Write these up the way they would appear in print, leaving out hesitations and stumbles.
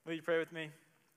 Will you pray with me?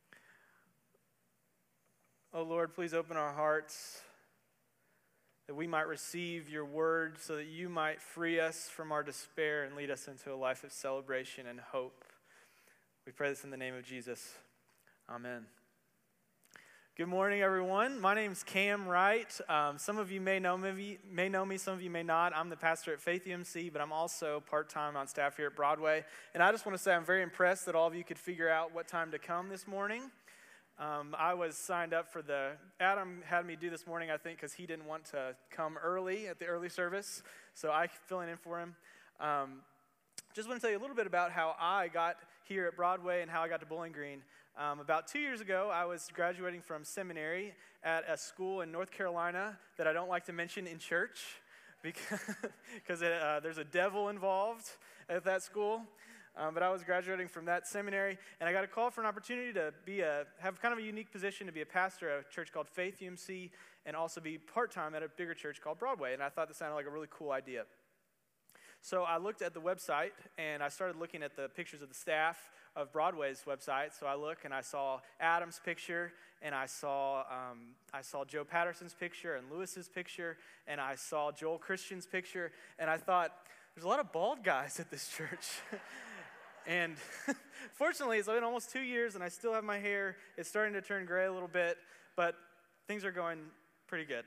Oh Lord, please open our hearts that we might receive your word so that you might free us from our despair and lead us into a life of celebration and hope. We pray this in the name of Jesus. Amen. Good morning, everyone. My name's Cam Wright. Some of you may know me, some of you may not. I'm the pastor at Faith UMC, but I'm also part-time on staff here at Broadway. And I just want to say I'm very impressed that all of you could figure out what time to come this morning. I was signed up for Adam had me do this morning, I think, because he didn't want to come early at the early service. So I filling in for him. Just want to tell you a little bit about how I got here at Broadway and how I got to Bowling Green. About 2 years ago, I was graduating from seminary at a school in North Carolina that I don't like to mention in church because there's a devil involved at that school. But I was graduating from that seminary, and I got a call for an opportunity to have kind of a unique position to be a pastor at a church called Faith UMC and also be part-time at a bigger church called Broadway. And I thought this sounded like a really cool idea. So I looked at the website, and I started looking at the pictures of the staff of Broadway's website. So I look, and I saw Adam's picture, and I saw Joe Patterson's picture, and Lewis's picture, and I saw Joel Christian's picture, and I thought, there's a lot of bald guys at this church. And fortunately, it's been almost 2 years, and I still have my hair. It's starting to turn gray a little bit, but things are going pretty good.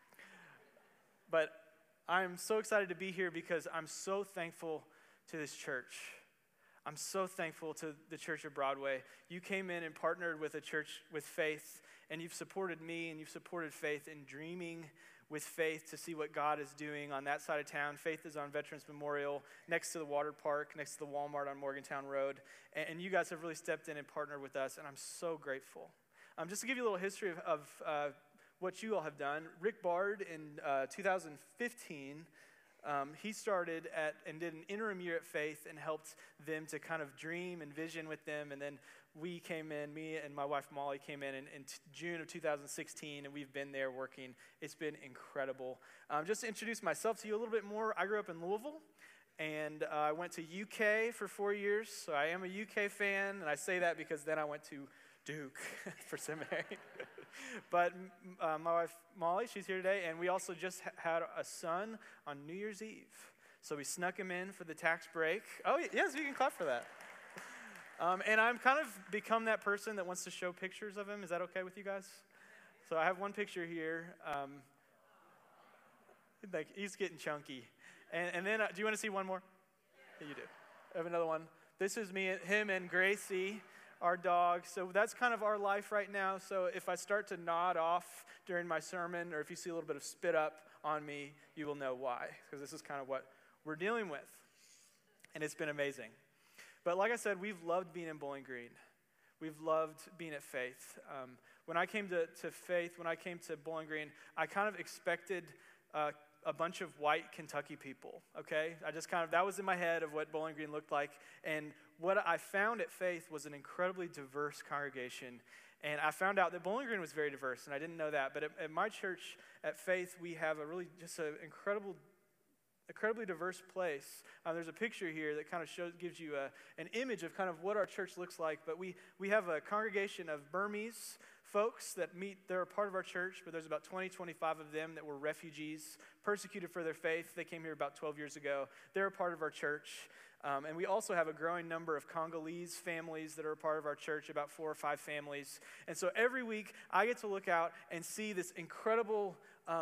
But I'm so excited to be here because I'm so thankful to this church. I'm so thankful to the Church of Broadway. You came in and partnered with a church with faith, and you've supported me, and you've supported Faith in dreaming with Faith to see what God is doing on that side of town. Faith is on Veterans Memorial, next to the water park, next to the Walmart on Morgantown Road. And you guys have really stepped in and partnered with us, and I'm so grateful. Just to give you a little history of what you all have done, Rick Bard in 2015, he started and did an interim year at Faith and helped them to kind of dream and vision with them. And then we came in, me and my wife Molly came in June of 2016, and we've been there working. It's been incredible. Just to introduce myself to you a little bit more, I grew up in Louisville, and I went to UK for 4 years, so I am a UK fan, and I say that because then I went to Duke for seminary. But my wife Molly, she's here today, and we also just had a son on New Year's Eve. So we snuck him in for the tax break. Oh, yes, you can clap for that. And I'm kind of become that person that wants to show pictures of him. Is that okay with you guys? So I have one picture here. He's getting chunky. And then, do you want to see one more? Yeah, you do. I have another one. This is him and Gracie, our dog. So that's kind of our life right now. So if I start to nod off during my sermon, or if you see a little bit of spit up on me, you will know why. Because this is kind of what we're dealing with. And it's been amazing. But like I said, we've loved being in Bowling Green. We've loved being at Faith. When I came to Faith, when I came to Bowling Green, I kind of expected a bunch of white Kentucky people, okay? That was in my head of what Bowling Green looked like. And what I found at Faith was an incredibly diverse congregation. And I found out that Bowling Green was very diverse, and I didn't know that. But at my church, at Faith, we have an incredibly diverse place. There's a picture here that kind of gives you an image of kind of what our church looks like. But we have a congregation of Burmese folks that they're a part of our church, but there's about 25 of them that were refugees, persecuted for their faith. They came here about 12 years ago. They're a part of our church. And we also have a growing number of Congolese families that are a part of our church, about 4 or 5 families. And so every week, I get to look out and see this incredible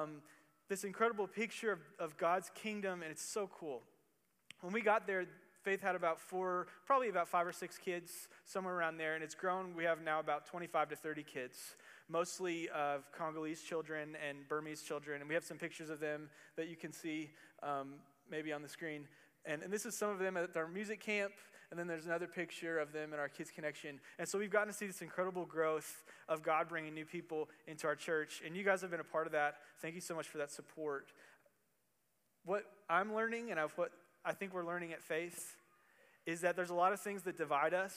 picture of God's kingdom, and it's so cool. When we got there, Faith had probably about 5 or 6 kids, somewhere around there, and it's grown. We have now about 25 to 30 kids, mostly of Congolese children and Burmese children, and we have some pictures of them that you can see maybe on the screen. And this is some of them at our music camp, and then there's another picture of them in our Kids Connection. And so we've gotten to see this incredible growth of God bringing new people into our church, and you guys have been a part of that. Thank you so much for that support. What I'm learning, and what I think we're learning at Faith, is that there's a lot of things that divide us.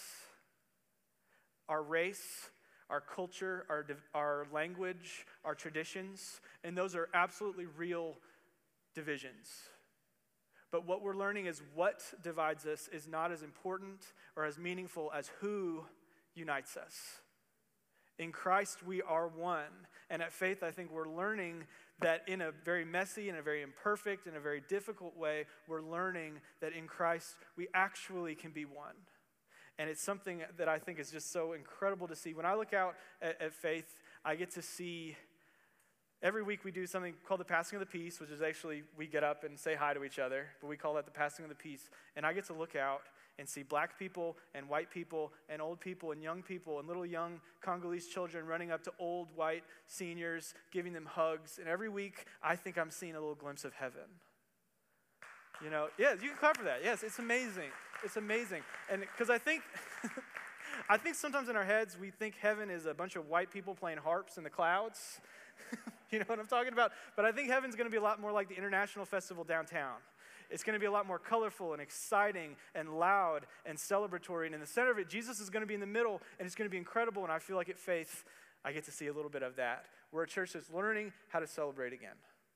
Our race, our culture, our language, our traditions, and those are absolutely real divisions. But what we're learning is what divides us is not as important or as meaningful as who unites us. In Christ, we are one. And at Faith, I think we're learning that in a very messy and a very imperfect and a very difficult way, we're learning that in Christ, we actually can be one. And it's something that I think is just so incredible to see. When I look out at Faith, I get to see, every week we do something called the Passing of the Peace, which is actually we get up and say hi to each other, but we call that the Passing of the Peace. And I get to look out and see black people and white people and old people and young people and little young Congolese children running up to old white seniors, giving them hugs. And every week, I think I'm seeing a little glimpse of heaven. You know, yeah, you can clap for that. Yes, it's amazing. It's amazing. And because I think sometimes in our heads, we think heaven is a bunch of white people playing harps in the clouds. You know what I'm talking about? But I think heaven's going to be a lot more like the International Festival downtown. It's going to be a lot more colorful and exciting and loud and celebratory. And in the center of it, Jesus is going to be in the middle, and it's going to be incredible. And I feel like at Faith, I get to see a little bit of that. We're a church that's learning how to celebrate again.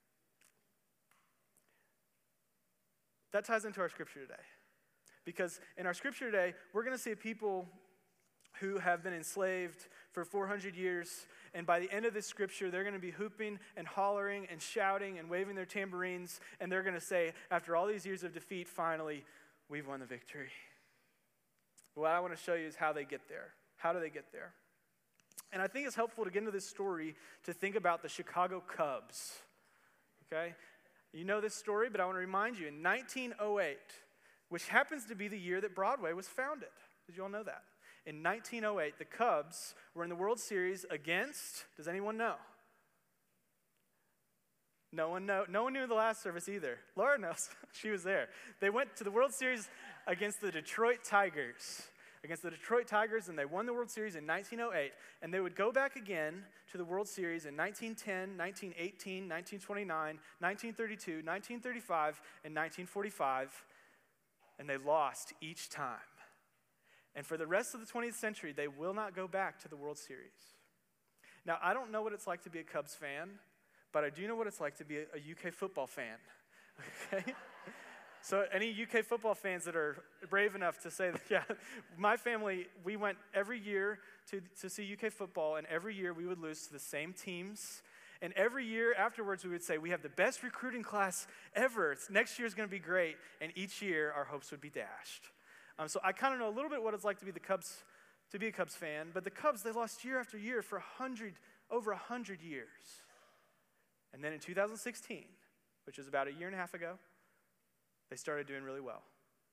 That ties into our scripture today. Because in our scripture today, we're going to see people who have been enslaved for 400 years. And by the end of this scripture, they're going to be hooping and hollering and shouting and waving their tambourines. And they're going to say, after all these years of defeat, finally, we've won the victory. What I want to show you is how they get there. How do they get there? And I think it's helpful to get into this story to think about the Chicago Cubs. Okay? You know this story, but I want to remind you, in 1908, which happens to be the year that Broadway was founded. Did you all know that? In 1908, the Cubs were in the World Series against, does anyone know? No one knew the last service either. Laura knows. She was there. They went to the World Series against the Detroit Tigers. And they won the World Series in 1908. And they would go back again to the World Series in 1910, 1918, 1929, 1932, 1935, and 1945. And they lost each time. And for the rest of the 20th century, they will not go back to the World Series. Now, I don't know what it's like to be a Cubs fan, but I do know what it's like to be a UK football fan. Okay? So any UK football fans that are brave enough to say that, yeah, my family, we went every year to see UK football, and every year we would lose to the same teams. And every year afterwards, we would say, we have the best recruiting class ever. Next year's going to be great. And each year, our hopes would be dashed. So I kind of know a little bit what it's like to be a Cubs fan. But the Cubs, they lost year after year for over 100 years. And then in 2016, which was about a year and a half ago, they started doing really well.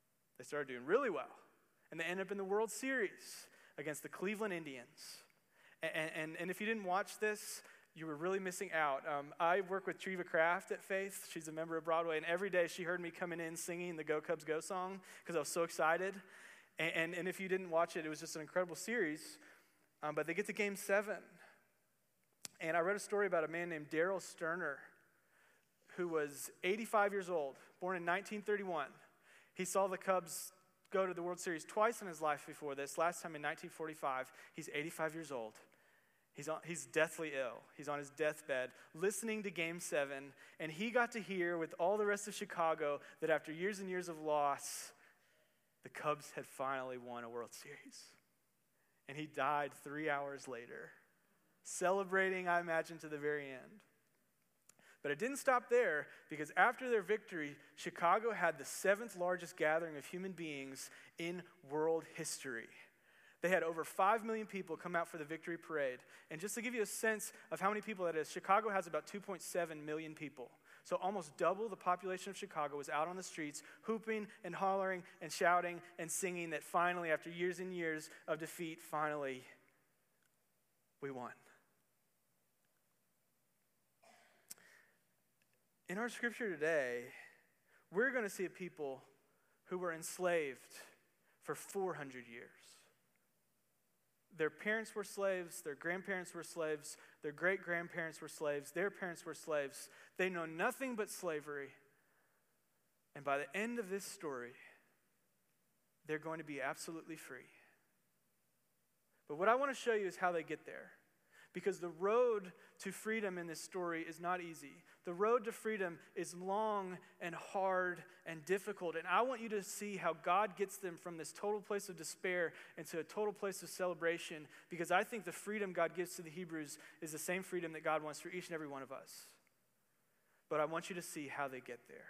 And they ended up in the World Series against the Cleveland Indians. And if you didn't watch this, you were really missing out. I work with Treva Craft at Faith. She's a member of Broadway, and every day she heard me coming in singing the Go Cubs Go song because I was so excited. And if you didn't watch it, it was just an incredible series. But they get to Game 7. And I read a story about a man named Daryl Sterner who was 85 years old, born in 1931. He saw the Cubs go to the World Series twice in his life before this, last time in 1945. He's 85 years old. He's deathly ill. He's on his deathbed, listening to Game 7, and he got to hear with all the rest of Chicago that after years and years of loss, the Cubs had finally won a World Series. And he died 3 hours later, celebrating, I imagine, to the very end. But it didn't stop there, because after their victory, Chicago had the 7th largest gathering of human beings in world history. They had over 5 million people come out for the victory parade. And just to give you a sense of how many people that is, Chicago has about 2.7 million people. So almost double the population of Chicago was out on the streets, hooping and hollering and shouting and singing that finally, after years and years of defeat, finally, we won. In our scripture today, we're going to see a people who were enslaved for 400 years. Their parents were slaves, their grandparents were slaves, their great-grandparents were slaves, their parents were slaves. They know nothing but slavery. And by the end of this story, they're going to be absolutely free. But what I want to show you is how they get there. Because the road to freedom in this story is not easy. The road to freedom is long and hard and difficult. And I want you to see how God gets them from this total place of despair into a total place of celebration, because I think the freedom God gives to the Hebrews is the same freedom that God wants for each and every one of us. But I want you to see how they get there.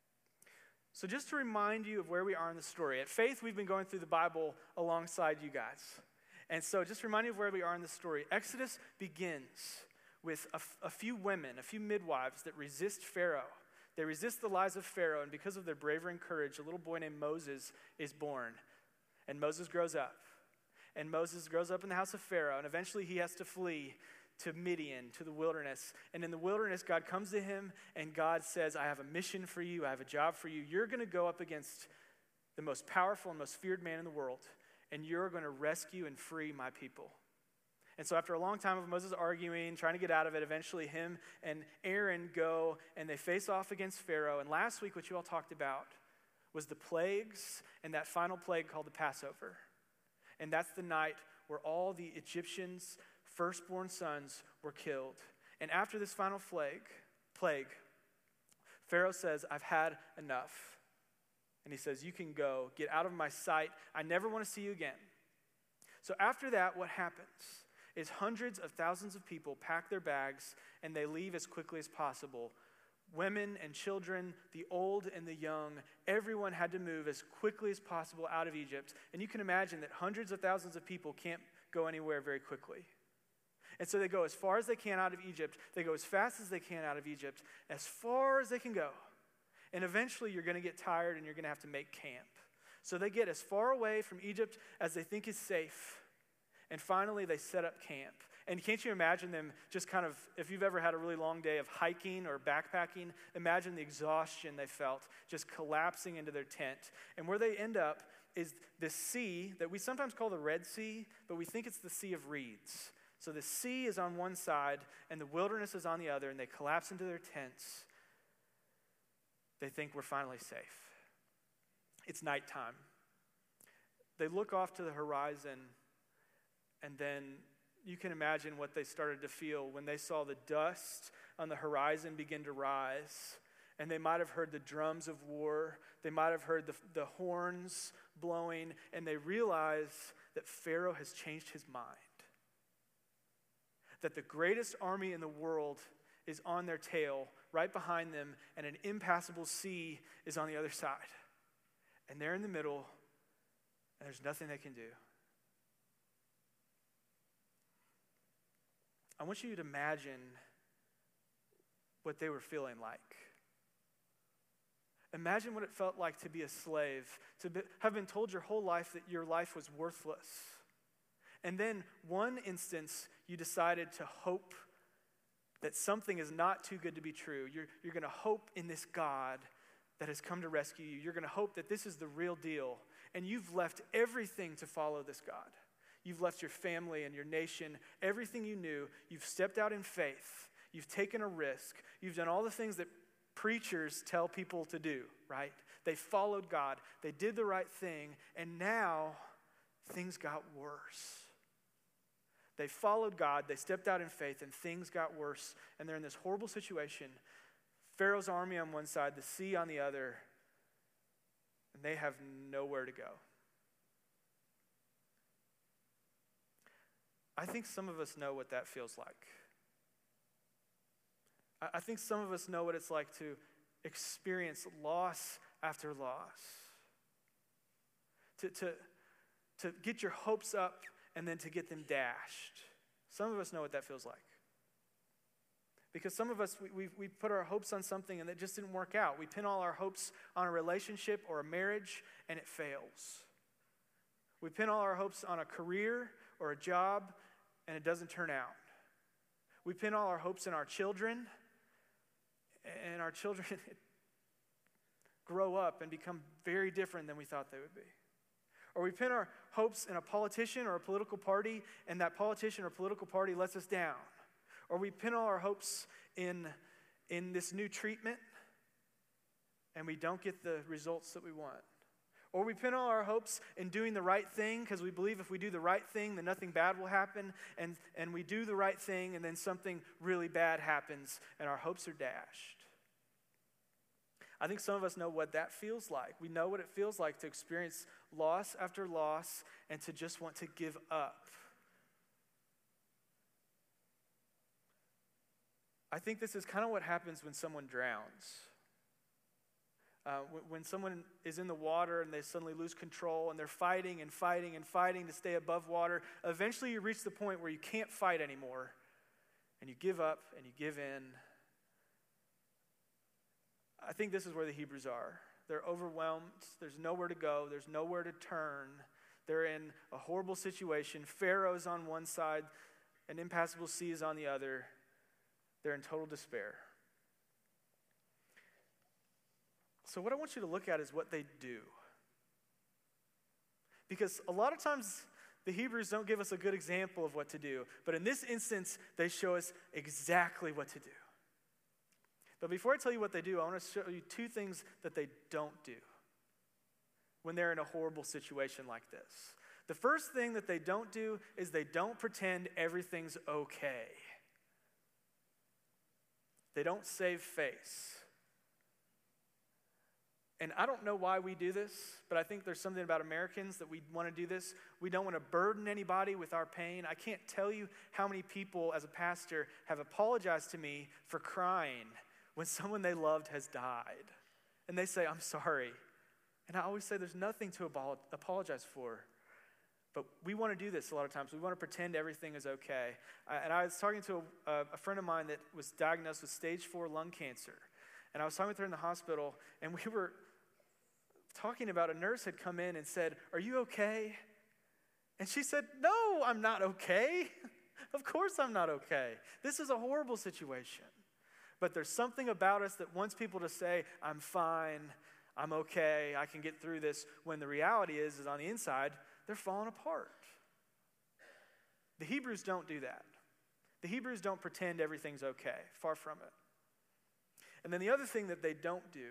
So just to remind you of where we are in the story. At Faith, we've been going through the Bible alongside you guys. And so just to remind you of where we are in the story. Exodus begins with a few women, a few midwives that resist Pharaoh. They resist the lies of Pharaoh, and because of their bravery and courage, a little boy named Moses is born. And Moses grows up. And Moses grows up in the house of Pharaoh, and eventually he has to flee to Midian, to the wilderness. And in the wilderness, God comes to him, and God says, I have a mission for you, I have a job for you. You're going to go up against the most powerful and most feared man in the world, and you're going to rescue and free my people. And so after a long time of Moses arguing, trying to get out of it, eventually him and Aaron go, and they face off against Pharaoh. And last week, what you all talked about was the plagues, and that final plague called the Passover. And that's the night where all the Egyptians' firstborn sons were killed. And after this final plague, Pharaoh says, I've had enough. And he says, you can go, get out of my sight. I never want to see you again. So after that, what happens is hundreds of thousands of people pack their bags and they leave as quickly as possible. Women and children, the old and the young, everyone had to move as quickly as possible out of Egypt. And you can imagine that hundreds of thousands of people can't go anywhere very quickly. And so they go as far as they can out of Egypt. They go as fast as they can out of Egypt, as far as they can go. And eventually you're going to get tired and you're going to have to make camp. So they get as far away from Egypt as they think is safe. And finally they set up camp. And can't you imagine them just kind of, if you've ever had a really long day of hiking or backpacking, imagine the exhaustion they felt just collapsing into their tent. And where they end up is this sea that we sometimes call the Red Sea, but we think it's the Sea of Reeds. So the sea is on one side and the wilderness is on the other, and they collapse into their tents. They think we're finally safe. It's nighttime. They look off to the horizon, and then you can imagine what they started to feel when they saw the dust on the horizon begin to rise. And they might have heard the drums of war. They might have heard the horns blowing, and they realize that Pharaoh has changed his mind. That the greatest army in the world is on their tail, right behind them, and an impassable sea is on the other side. And they're in the middle, and there's nothing they can do. I want you to imagine what they were feeling like. Imagine what it felt like to be a slave, have been told your whole life that your life was worthless. And then one instance, you decided to hope that something is not too good to be true. You're going to hope in this God that has come to rescue you. You're going to hope that this is the real deal. And you've left everything to follow this God. You've left your family and your nation, everything you knew. You've stepped out in faith. You've taken a risk. You've done all the things that preachers tell people to do, right? They followed God. They did the right thing. And now things got worse. They followed God, they stepped out in faith, and things got worse. And they're in this horrible situation. Pharaoh's army on one side, the sea on the other, and they have nowhere to go. I think some of us know what that feels like. I think some of us know what it's like to experience loss after loss. To get your hopes up and then to get them dashed. Some of us know what that feels like. Because some of us, we put our hopes on something and it just didn't work out. We pin all our hopes on a relationship or a marriage and it fails. We pin all our hopes on a career or a job and it doesn't turn out. We pin all our hopes in our children and our children grow up and become very different than we thought they would be. Or we pin our hopes in a politician or a political party, and that politician or political party lets us down. Or we pin all our hopes in this new treatment, and we don't get the results that we want. Or we pin all our hopes in doing the right thing because we believe if we do the right thing, then nothing bad will happen. And we do the right thing, and then something really bad happens, and our hopes are dashed. I think some of us know what that feels like. We know what it feels like to experience loss after loss and to just want to give up. I think this is kind of what happens when someone drowns. When someone is in the water and they suddenly lose control and they're fighting and fighting and fighting to stay above water, eventually you reach the point where you can't fight anymore and you give up and you give in. I think this is where the Hebrews are. They're overwhelmed. There's nowhere to go. There's nowhere to turn. They're in a horrible situation. Pharaoh's on one side, an impassable sea is on the other. They're in total despair. So what I want you to look at is what they do. Because a lot of times the Hebrews don't give us a good example of what to do. But in this instance, they show us exactly what to do. But before I tell you what they do, I want to show you two things that they don't do when they're in a horrible situation like this. The first thing that they don't do is they don't pretend everything's okay. They don't save face. And I don't know why we do this, but I think there's something about Americans that we want to do this. We don't want to burden anybody with our pain. I can't tell you how many people as a pastor have apologized to me for crying when someone they loved has died. And they say, I'm sorry. And I always say there's nothing to apologize for. But we want to do this a lot of times. We want to pretend everything is okay. And I was talking to a friend of mine that was diagnosed with stage 4 lung cancer. And I was talking with her in the hospital, and we were talking about a nurse had come in and said, are you okay? And she said, no, I'm not okay. Of course I'm not okay. This is a horrible situation. But there's something about us that wants people to say, I'm fine, I'm okay, I can get through this, when the reality is on the inside, they're falling apart. The Hebrews don't do that. The Hebrews don't pretend everything's okay. Far from it. And then the other thing that they don't do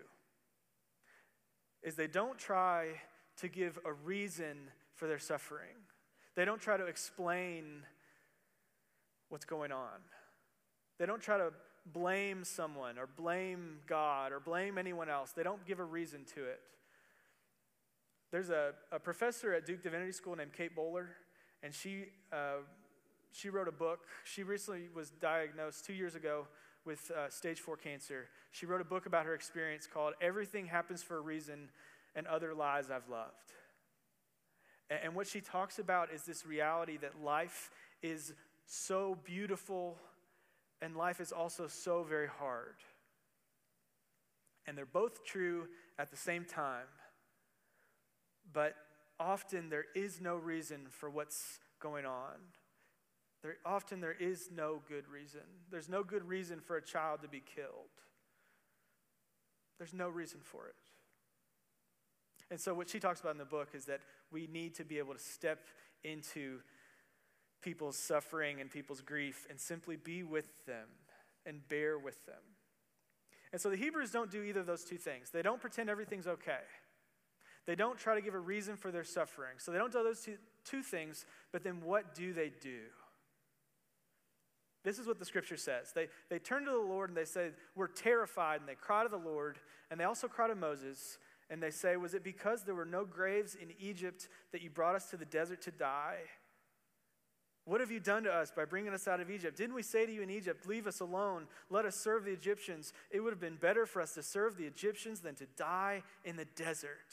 is they don't try to give a reason for their suffering. They don't try to explain what's going on. They don't try to blame someone or blame God or blame anyone else. They don't give a reason to it. There's a professor at Duke Divinity School named Kate Bowler, and she wrote a book. She recently was diagnosed 2 years ago with stage 4 cancer. She wrote a book about her experience called Everything Happens for a Reason and Other Lies I've Loved. And what she talks about is this reality that life is so beautiful and life is also so very hard. And they're both true at the same time. But often there is no reason for what's going on. Often there is no good reason. There's no good reason for a child to be killed. There's no reason for it. And so what she talks about in the book is that we need to be able to step into people's suffering and people's grief and simply be with them and bear with them. And so the Hebrews don't do either of those two things. They don't pretend everything's okay. They don't try to give a reason for their suffering. So they don't do those two things, but then what do they do? This is what the scripture says. They turn to the Lord and they say, we're terrified, and they cry to the Lord, and they also cry to Moses, and they say, was it because there were no graves in Egypt that you brought us to the desert to die? What have you done to us by bringing us out of Egypt? Didn't we say to you in Egypt, leave us alone, let us serve the Egyptians? It would have been better for us to serve the Egyptians than to die in the desert.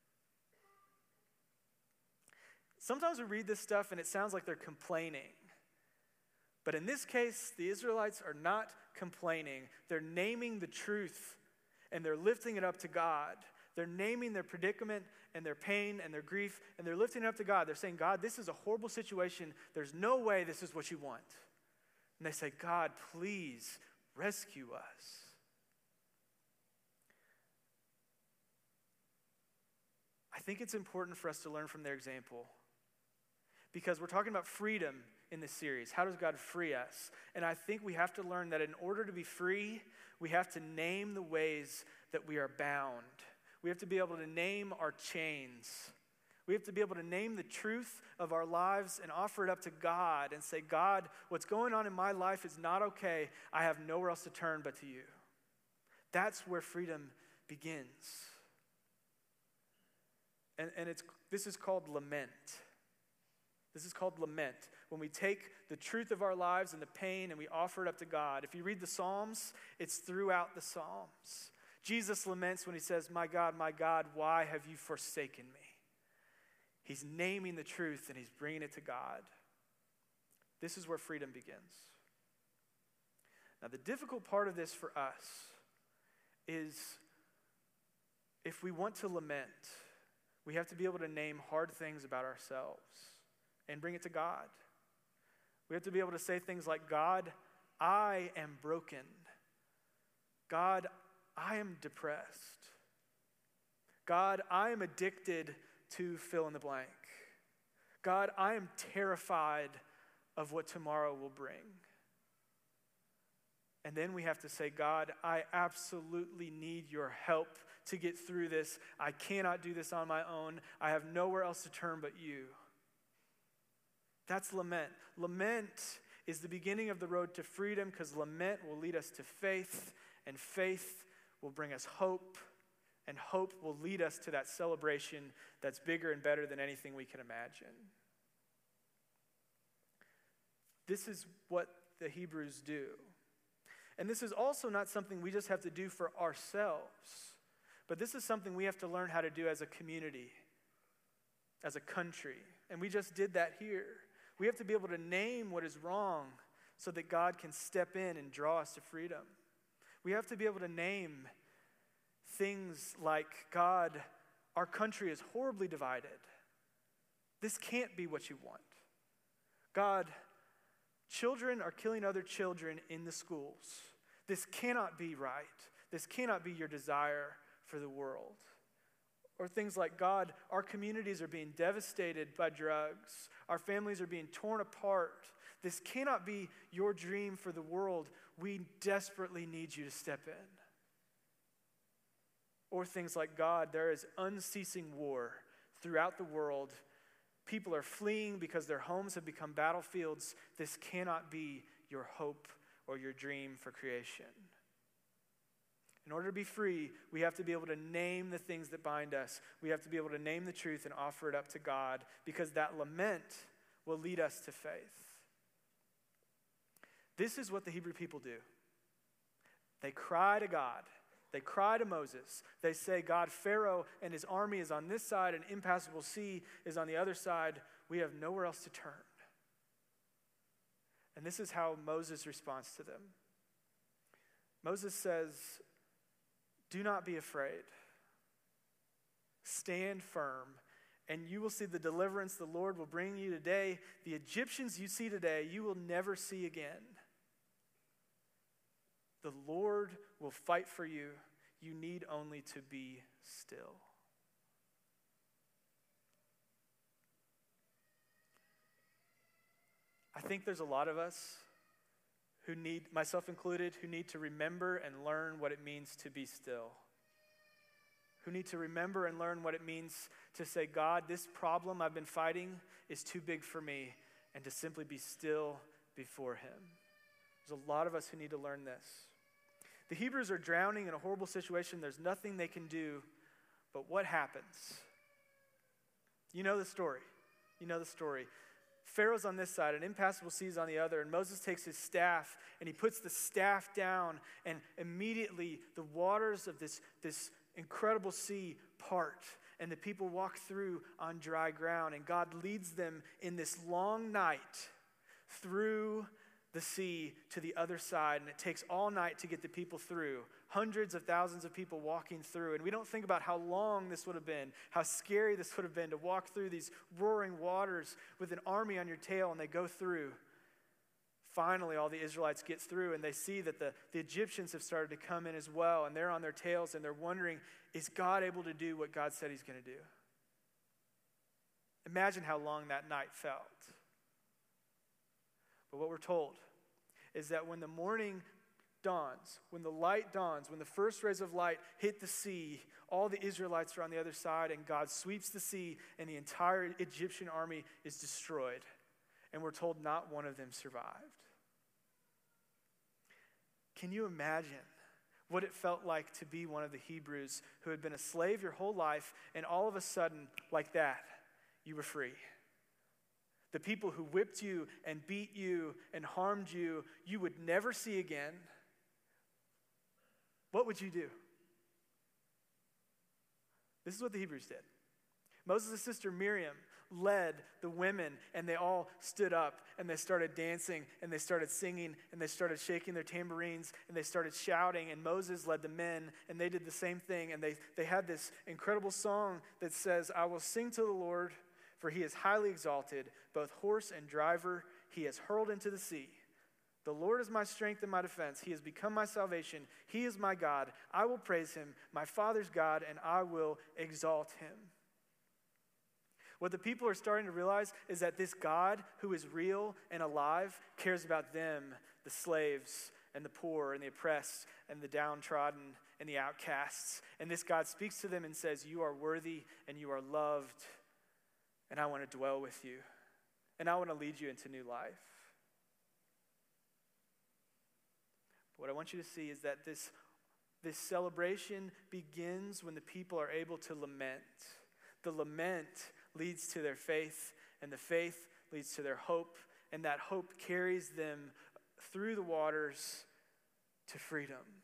Sometimes we read this stuff and it sounds like they're complaining. But in this case, the Israelites are not complaining. They're naming the truth and they're lifting it up to God. They're naming their predicament and their pain and their grief, and they're lifting it up to God. They're saying, God, this is a horrible situation. There's no way this is what you want. And they say, God, please rescue us. I think it's important for us to learn from their example because we're talking about freedom in this series. How does God free us? And I think we have to learn that in order to be free, we have to name the ways that we are bound. We have to be able to name our chains. We have to be able to name the truth of our lives and offer it up to God and say, God, what's going on in my life is not okay. I have nowhere else to turn but to you. That's where freedom begins. And this is called lament. This is called lament. When we take the truth of our lives and the pain and we offer it up to God. If you read the Psalms, it's throughout the Psalms. Jesus laments when he says, my God, why have you forsaken me? He's naming the truth and he's bringing it to God. This is where freedom begins. Now, the difficult part of this for us is if we want to lament, we have to be able to name hard things about ourselves and bring it to God. We have to be able to say things like, God, I am broken. God, I am depressed. God, I am addicted to fill in the blank. God, I am terrified of what tomorrow will bring. And then we have to say, God, I absolutely need your help to get through this. I cannot do this on my own. I have nowhere else to turn but you. That's lament. Lament is the beginning of the road to freedom because lament will lead us to faith, and faith will bring us hope, and hope will lead us to that celebration that's bigger and better than anything we can imagine. This is what the Hebrews do. And this is also not something we just have to do for ourselves, but this is something we have to learn how to do as a community, as a country. And we just did that here. We have to be able to name what is wrong so that God can step in and draw us to freedom. We have to be able to name things like, God, our country is horribly divided. This can't be what you want. God, children are killing other children in the schools. This cannot be right. This cannot be your desire for the world. Or things like, God, our communities are being devastated by drugs. Our families are being torn apart. This cannot be your dream for the world. We desperately need you to step in. Or things like, God, there is unceasing war throughout the world. People are fleeing because their homes have become battlefields. This cannot be your hope or your dream for creation. In order to be free, we have to be able to name the things that bind us. We have to be able to name the truth and offer it up to God, because that lament will lead us to faith. This is what the Hebrew people do. They cry to God. They cry to Moses. They say, God, Pharaoh and his army is on this side and impassable sea is on the other side. We have nowhere else to turn. And this is how Moses responds to them. Moses says, do not be afraid. Stand firm, and you will see the deliverance the Lord will bring you today. The Egyptians you see today, you will never see again. The Lord will fight for you. You need only to be still. I think there's a lot of us who need, myself included, who need to remember and learn what it means to be still. Who need to remember and learn what it means to say, God, this problem I've been fighting is too big for me, and to simply be still before him. There's a lot of us who need to learn this. The Hebrews are drowning in a horrible situation. There's nothing they can do, but what happens? You know the story. You know the story. Pharaoh's on this side, and impassable sea is on the other, and Moses takes his staff, and he puts the staff down, and immediately the waters of this incredible sea part, and the people walk through on dry ground, and God leads them in this long night through the sea to the other side, and it takes all night to get the people through. Hundreds of thousands of people walking through, and we don't think about how long this would have been, how scary this would have been to walk through these roaring waters with an army on your tail, and they go through. Finally, all the Israelites get through, and they see that the Egyptians have started to come in as well, and they're on their tails, and they're wondering, is God able to do what God said he's going to do? Imagine how long that night felt. But what we're told is that when the morning dawns, when the light dawns, when the first rays of light hit the sea, all the Israelites are on the other side, and God sweeps the sea, and the entire Egyptian army is destroyed. And we're told not one of them survived. Can you imagine what it felt like to be one of the Hebrews who had been a slave your whole life, and all of a sudden, like that, you were free? The people who whipped you and beat you and harmed you, you would never see again. What would you do? This is what the Hebrews did. Moses' sister Miriam led the women, and they all stood up, and they started dancing, and they started singing, and they started shaking their tambourines, and they started shouting, and Moses led the men, and they did the same thing, and they had this incredible song that says, "I will sing to the Lord, for he is highly exalted, both horse and driver he has hurled into the sea. The Lord is my strength and my defense. He has become my salvation. He is my God. I will praise him, my Father's God, and I will exalt him." What the people are starting to realize is that this God who is real and alive cares about them, the slaves and the poor and the oppressed and the downtrodden and the outcasts. And this God speaks to them and says, "You are worthy and you are loved, and I want to dwell with you, and I want to lead you into new life." What I want you to see is that this celebration begins when the people are able to lament. The lament leads to their faith, and the faith leads to their hope, and that hope carries them through the waters to freedom.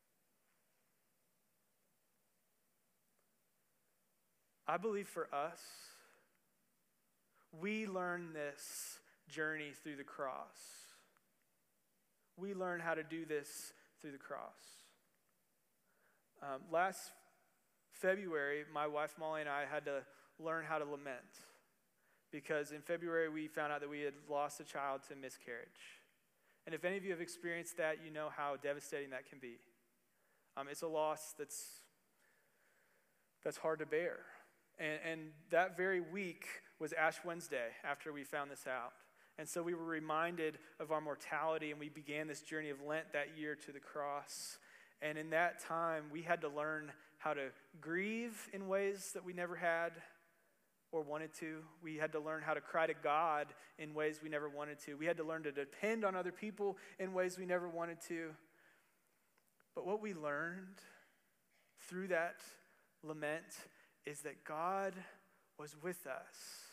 I believe for us, we learn this journey through the cross. We learn how to do this through the cross. Last February, my wife Molly and I had to learn how to lament, because in February we found out that we had lost a child to miscarriage. And if any of you have experienced that, you know how devastating that can be. It's a loss that's hard to bear. And that very week was Ash Wednesday after we found this out. And so we were reminded of our mortality, and we began this journey of Lent that year to the cross. And in that time, we had to learn how to grieve in ways that we never had or wanted to. We had to learn how to cry to God in ways we never wanted to. We had to learn to depend on other people in ways we never wanted to. But what we learned through that lament is that God was with us.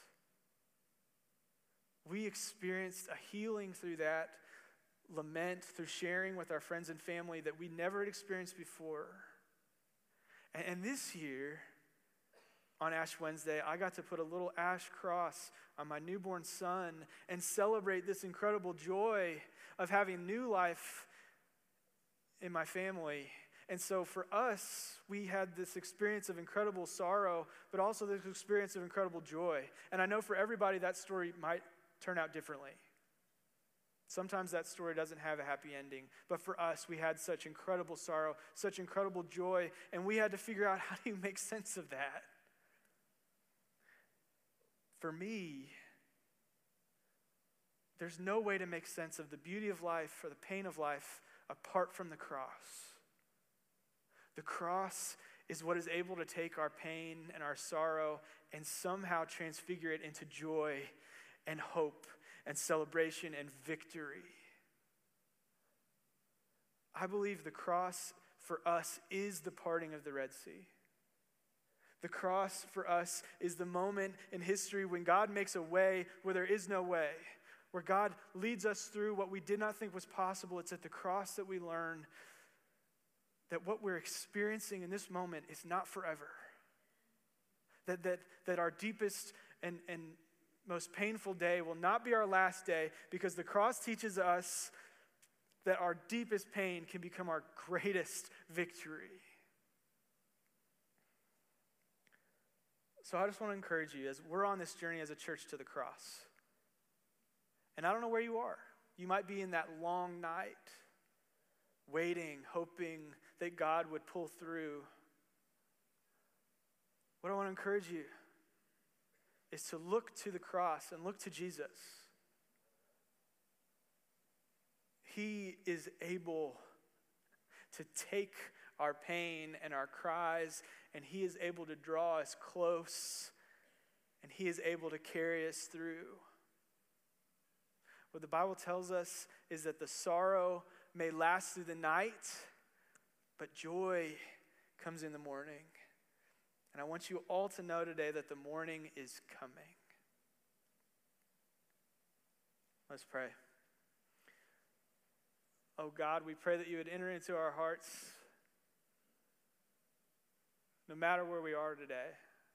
We experienced a healing through that lament, through sharing with our friends and family that we never had experienced before. And this year, on Ash Wednesday, I got to put a little ash cross on my newborn son and celebrate this incredible joy of having new life in my family. And so for us, we had this experience of incredible sorrow, but also this experience of incredible joy. And I know for everybody that story might turn out differently. Sometimes that story doesn't have a happy ending. But for us, we had such incredible sorrow, such incredible joy, and we had to figure out, how do you make sense of that? For me, there's no way to make sense of the beauty of life or the pain of life apart from the cross. The cross is what is able to take our pain and our sorrow and somehow transfigure it into joy and hope and celebration and victory. I believe the cross for us is the parting of the Red Sea. The cross for us is the moment in history when God makes a way where there is no way, where God leads us through what we did not think was possible. It's at the cross that we learn that what we're experiencing in this moment is not forever. That our deepest and most painful day will not be our last day, because the cross teaches us that our deepest pain can become our greatest victory. So I just want to encourage you, as we're on this journey as a church to the cross. And I don't know where you are. You might be in that long night, waiting, hoping that God would pull through. What I want to encourage you is to look to the cross and look to Jesus. He is able to take our pain and our cries, and he is able to draw us close, and he is able to carry us through. What the Bible tells us is that the sorrow may last through the night, but joy comes in the morning. And I want you all to know today that the morning is coming. Let's pray. Oh God, we pray that you would enter into our hearts, no matter where we are today.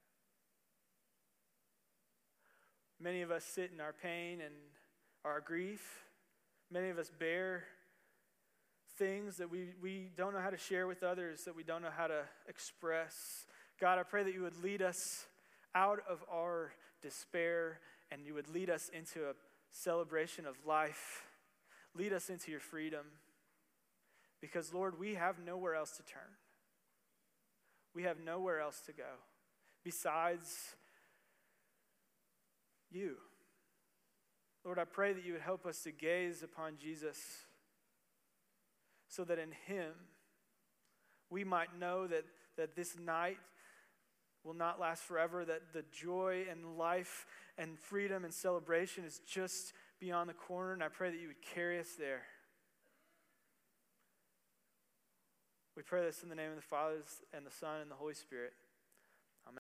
Many of us sit in our pain and our grief. Many of us bear things that we don't know how to share with others, that we don't know how to express. God, I pray that you would lead us out of our despair and you would lead us into a celebration of life. Lead us into your freedom. Because, Lord, we have nowhere else to turn. We have nowhere else to go besides you. Lord, I pray that you would help us to gaze upon Jesus so that in him we might know that this night will not last forever, that the joy and life and freedom and celebration is just beyond the corner, and I pray that you would carry us there. We pray this in the name of the Father and the Son and the Holy Spirit.